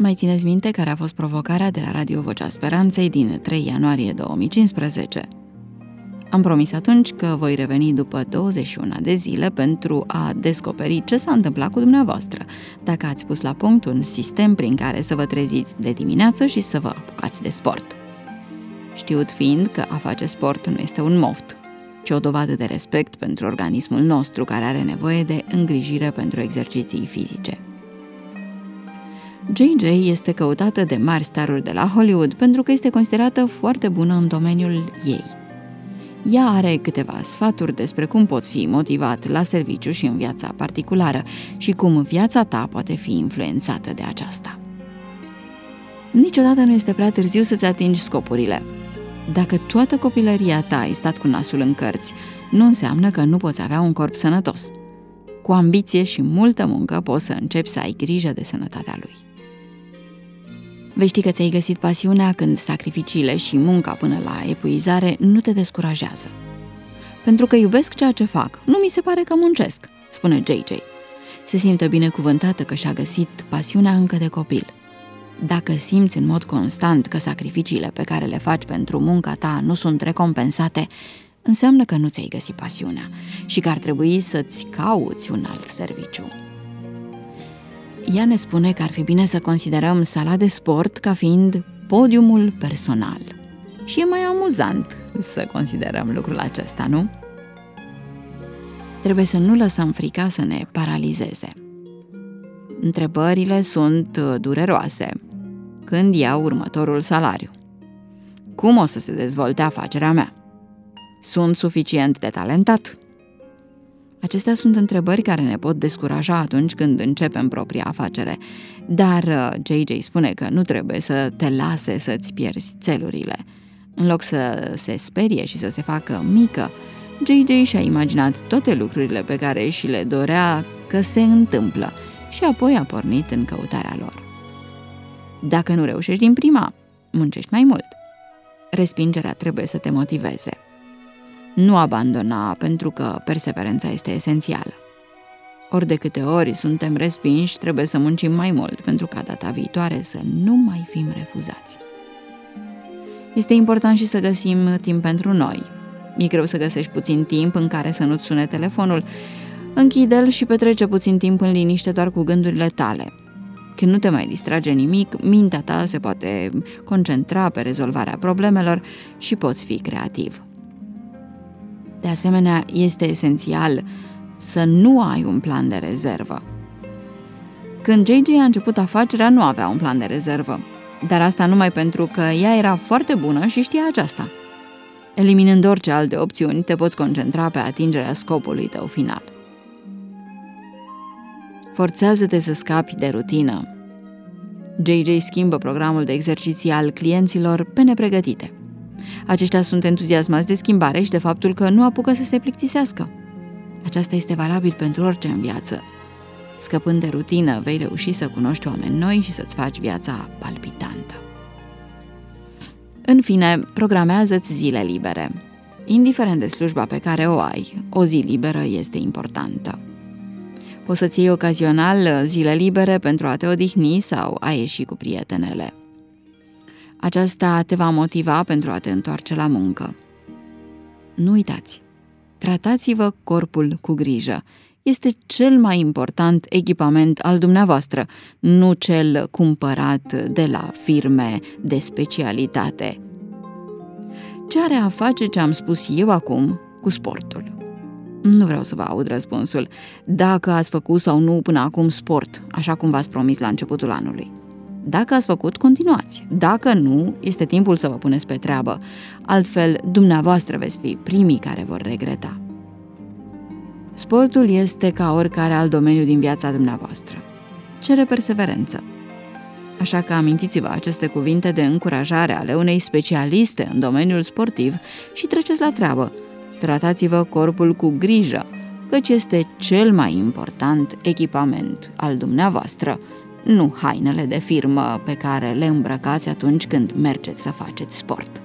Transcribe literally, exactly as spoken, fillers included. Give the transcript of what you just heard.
Mai țineți minte care a fost provocarea de la Radio Vocea Speranței din trei ianuarie două mii cincisprezece? Am promis atunci că voi reveni după douăzeci și unu de zile pentru a descoperi ce s-a întâmplat cu dumneavoastră, dacă ați pus la punct un sistem prin care să vă treziți de dimineață și să vă apucați de sport. Știut fiind că a face sport nu este un moft, ci o dovadă de respect pentru organismul nostru care are nevoie de îngrijire pentru exerciții fizice. J J este căutată de mari staruri de la Hollywood pentru că este considerată foarte bună în domeniul ei. Ea are câteva sfaturi despre cum poți fi motivat la serviciu și în viața particulară și cum viața ta poate fi influențată de aceasta. Niciodată nu este prea târziu să-ți atingi scopurile. Dacă toată copilăria ta ai stat cu nasul în cărți, nu înseamnă că nu poți avea un corp sănătos. Cu ambiție și multă muncă poți să începi să ai grijă de sănătatea lui. Vei ști că ți-ai găsit pasiunea când sacrificiile și munca până la epuizare nu te descurajează. Pentru că iubesc ceea ce fac, nu mi se pare că muncesc, spune J J. Se simte binecuvântată că și-a găsit pasiunea încă de copil. Dacă simți în mod constant că sacrificiile pe care le faci pentru munca ta nu sunt recompensate, înseamnă că nu ți-ai găsit pasiunea și că ar trebui să-ți cauți un alt serviciu. Ea ne spune că ar fi bine să considerăm sala de sport ca fiind podiumul personal. Și e mai amuzant să considerăm lucrul acesta, nu? Trebuie să nu lăsăm frica să ne paralizeze. Întrebările sunt dureroase. Când iau următorul salariu? Cum o să se dezvolte afacerea mea? Sunt suficient de talentat? Acestea sunt întrebări care ne pot descuraja atunci când începem propria afacere, dar J J spune că nu trebuie să te lase să-ți pierzi țelurile. În loc să se sperie și să se facă mică, J J și-a imaginat toate lucrurile pe care și le dorea că se întâmplă și apoi a pornit în căutarea lor. Dacă nu reușești din prima, muncești mai mult. Respingerea trebuie să te motiveze. Nu abandona, pentru că perseverența este esențială. Ori de câte ori suntem respinși, trebuie să muncim mai mult pentru ca data viitoare să nu mai fim refuzați. Este important și să găsim timp pentru noi. E greu să găsești puțin timp în care să nu-ți sune telefonul. Închide-l și petrece puțin timp în liniște doar cu gândurile tale. Când nu te mai distrage nimic, mintea ta se poate concentra pe rezolvarea problemelor și poți fi creativ. De asemenea, este esențial să nu ai un plan de rezervă. Când J J a început afacerea, nu avea un plan de rezervă, dar asta numai pentru că ea era foarte bună și știa aceasta. Eliminând orice alte opțiuni, te poți concentra pe atingerea scopului tău final. Forțează-te să scapi de rutină. J J schimbă programul de exerciții al clienților pe nepregătite. Aceștia sunt entuziasmați de schimbare și de faptul că nu apucă să se plictisească. Aceasta este valabil pentru orice în viață. Scăpând de rutină, vei reuși să cunoști oameni noi și să-ți faci viața palpitantă. În fine, programează-ți zile libere. Indiferent de slujba pe care o ai, o zi liberă este importantă. Poți să-ți iei ocazional zile libere pentru a te odihni sau a ieși cu prietenele. Aceasta te va motiva pentru a te întoarce la muncă. Nu uitați, tratați-vă corpul cu grijă. Este cel mai important echipament al dumneavoastră, nu cel cumpărat de la firme de specialitate. Ce are a face ce am spus eu acum cu sportul? Nu vreau să vă aud răspunsul. Dacă ați făcut sau nu până acum sport, așa cum v-ați promis la începutul anului. Dacă ați făcut, continuați. Dacă nu, este timpul să vă puneți pe treabă. Altfel, dumneavoastră veți fi primii care vor regreta. Sportul este ca oricare alt domeniu din viața dumneavoastră. Cere perseverență. Așa că amintiți-vă aceste cuvinte de încurajare ale unei specialiste în domeniul sportiv și treceți la treabă. Tratați-vă corpul cu grijă, căci este cel mai important echipament al dumneavoastră, nu hainele de firmă pe care le îmbrăcați atunci când mergeți să faceți sport.